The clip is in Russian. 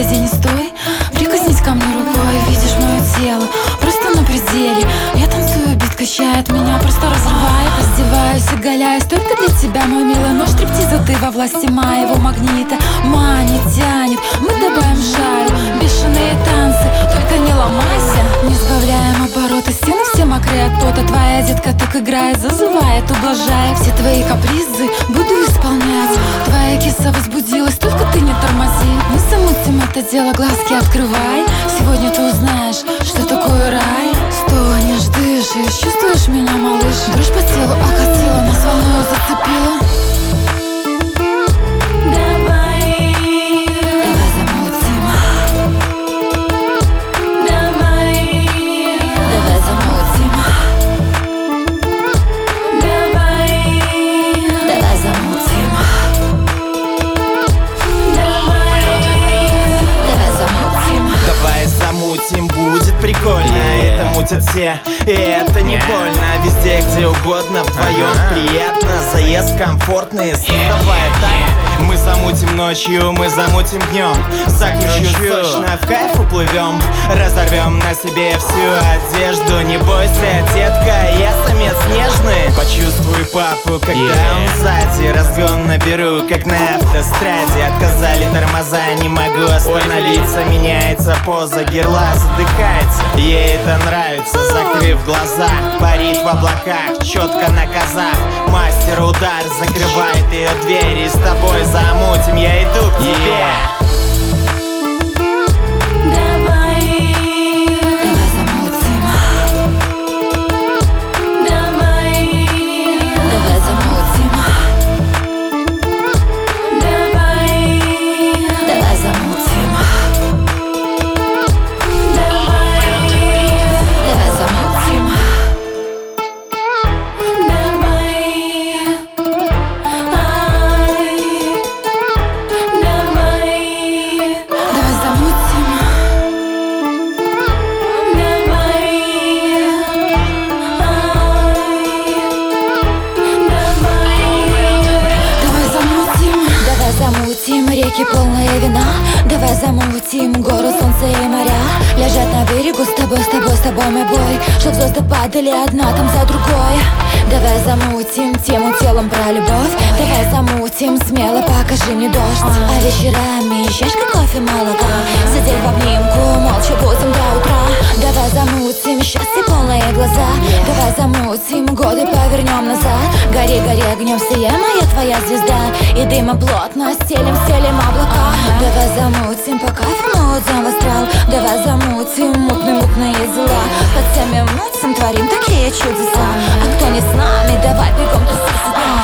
подойди, не стой. Прикоснись ко мне рукой, видишь мое тело просто на пределе. Я танцую, бит качает меня, просто разрывает. Раздеваюсь, оголяюсь только для тебя, мой милый. Нож стриптиза, ты во власти моего магнита. Манит, тянет, мы добавим жару. Бешеные танцы, только не ломайся. Не сбавляем обороты, стены все мокрые от пота. Твоя детка так играет, зазывает, ублажая. Все твои капризы буду исполнять. Твоя киса возбудилась, только ты не тормози. Мы замутим это дело, глазки открывай. Сегодня ты узнаешь, что такое рай. Стонешь, дышишь, чувствуешь меня, малыш? Дрожь по телу окатила, нас волною зацепила. Будет прикольно, это мутят все, и это не больно. Везде, где угодно, вдвоем приятно. Заезд комфортный, создавая тайм. Мы замутим ночью, мы замутим днем. Закручу сочно, в кайф уплывем. Разорвем на себе всю одежду. Не бойся, детка, я самец нежный. Почувствуй папу, когда он сзади. Разгон наберу, как на автостраде. Отказали тормоза, не могу остановиться. Меняется поза герла, задыхается. Ей это нравится, закрыв глаза. Парит в облаках, четко на казах. Мастер удар, закрывает ее двери. С тобой замутим, я иду к тебе. Реки полные вина, давай замутим горы, солнце и моря. Лежат на берегу с тобой, мой бой. Чтоб звезды падали одна там за другой. Давай замутим тему телом про любовь. Давай замутим смело, покажи мне дождь. А вечерами чашка кофе, молока. Сидеть в обнимку, молча будем до утра. Давай замутим счастье, полные глаза. Давай замутим годы, повернем назад. Гори, гори огнем, сия моя твоя звезда. И дыма плотно стелим облака. Давай замутим по кайфу, мы уйдем в астрал. Давай замутим мутные дела. Под всеми мутим, творим такие чудеса. А кто не с нами, давай бегом тусить.